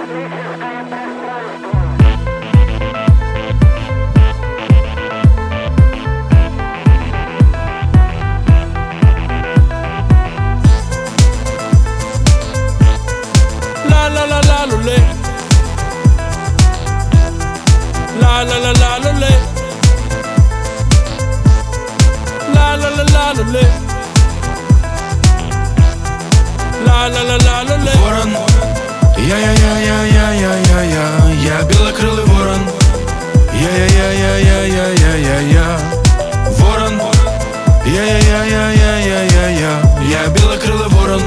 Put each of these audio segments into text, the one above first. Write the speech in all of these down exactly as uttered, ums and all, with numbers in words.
La la la la lule. La la la la lule. La la la la lule. La la la la луле. Ворон, я-я-я-я-я-я-я-я, я белокрылый ворон. Я-я-я-я-я-я-я-я, ворон. Я-я-я-я-я-я-я-я, я белокрылый ворон.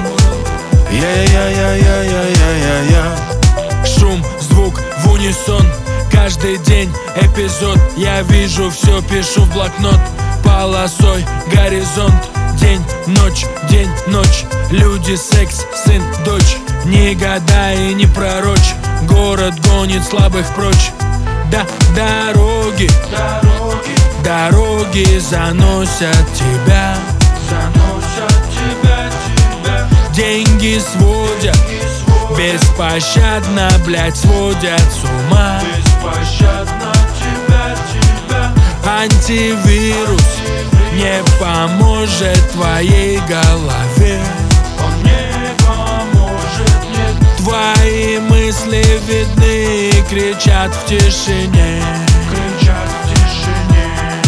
Я-я-я-я-я-я-я-я. Шум, звук в унисон, каждый день эпизод. Я вижу все, пишу в блокнот. Полосой горизонт. День, ночь, день, ночь. Люди, секс, сын, дочь. Не гадай и не пророчь. Город гонит слабых прочь. Да, дороги, Дороги, дороги заносят тебя. заносят тебя, тебя. Деньги сводят, беспощадно, блять, сводят с ума. Беспощадно тебя, тебя. Антивирус не поможет твоей голове. Он не поможет, нет. Твои мысли видны и кричат в тишине. Кричат в тишине.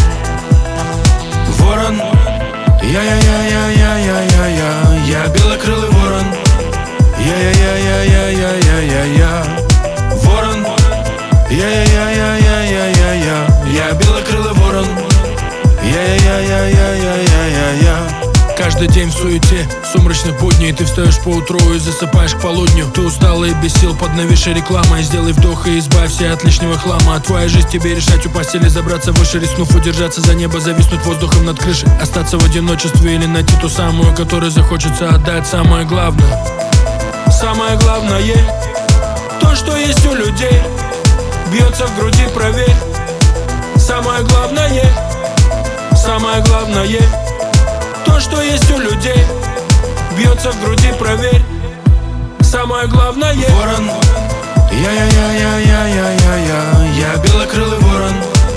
Ворон, я-я-я-я-я-я-я-я, я белокрылый ворон. Я-я-я-я-я-я-я-я, ворон. Я-я-я-я-я-я-я-я, я белокрылый ворон. Я-я-я-я-я-я-я-я. Каждый день в суете, сумрачных будней. Ты встаешь поутру и засыпаешь к полудню. Ты устала и без сил под нависшей рекламой. Сделай вдох и избавься от лишнего хлама. Твоя жизнь тебе решать, упасть или забраться выше. Рискнув удержаться за небо, зависнуть воздухом над крышей. Остаться в одиночестве или найти ту самую, которой захочется отдать самое главное. Самое главное, то, что есть у людей, бьется в груди, проверь. Самое главное, самое главное, то, что есть у людей, бьется в груди, проверь. Самое главное. Ворон, я-я-я-я-я-я-я-я, я белокрылый ворон.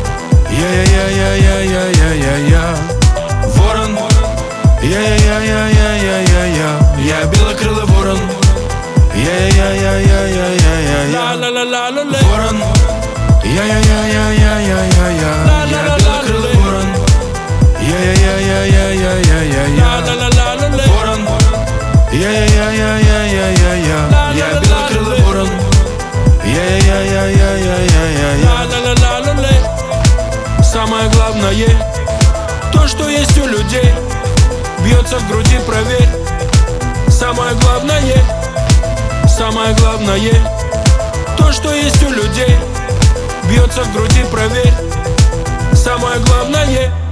Я-я-я-я-я-я-я-я, ворон. Я-я-я-я-я-я-я-я, я белокрылый ворон. Я-я-я-я-я-я-я-я, Ла-ла-ла-ла луле. ворон. Я-я-я-я-я-я-я-я, я белокрылый ворон. Я-я-я-я-я-я-я-я, Ла-ла-ла-ла луле. ворон. Я-я-я-я-я-я-я-я, я белокрылый ворон. Я-я-я-я-я-я-я-я. Ла-ла-ла-ла луле. Самое главное, то, что есть у людей, бьется в груди, проверь. Самое главное, самое главное, то, что есть у людей, бьется в груди, проверь. Самое главное.